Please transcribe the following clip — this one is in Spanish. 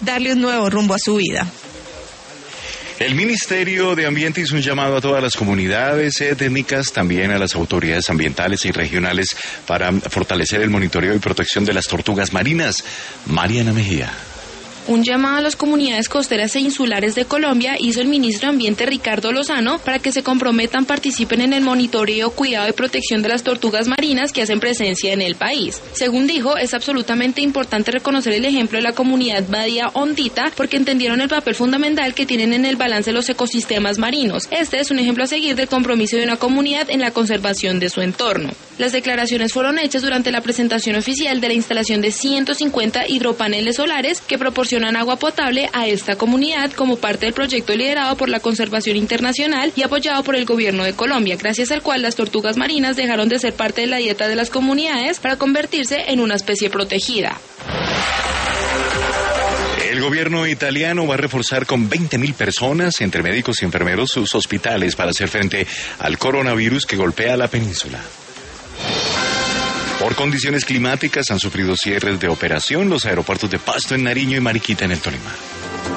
darle un nuevo rumbo a su vida. El Ministerio de Ambiente hizo un llamado a todas las comunidades étnicas, también a las autoridades ambientales y regionales, para fortalecer el monitoreo y protección de las tortugas marinas. Mariana Mejía. Un llamado a las comunidades costeras e insulares de Colombia hizo el ministro de Ambiente Ricardo Lozano para que se comprometan, participen en el monitoreo, cuidado y protección de las tortugas marinas que hacen presencia en el país. Según dijo, es absolutamente importante reconocer el ejemplo de la comunidad Badía Hondita porque entendieron el papel fundamental que tienen en el balance de los ecosistemas marinos. Este es un ejemplo a seguir del compromiso de una comunidad en la conservación de su entorno. Las declaraciones fueron hechas durante la presentación oficial de la instalación de 150 hidropaneles solares que proporcionan agua potable a esta comunidad como parte del proyecto liderado por la Conservación Internacional y apoyado por el Gobierno de Colombia, gracias al cual las tortugas marinas dejaron de ser parte de la dieta de las comunidades para convertirse en una especie protegida. El gobierno italiano va a reforzar con 20.000 personas, entre médicos y enfermeros, sus hospitales para hacer frente al coronavirus que golpea la península. Por condiciones climáticas han sufrido cierres de operación los aeropuertos de Pasto en Nariño y Mariquita en el Tolima.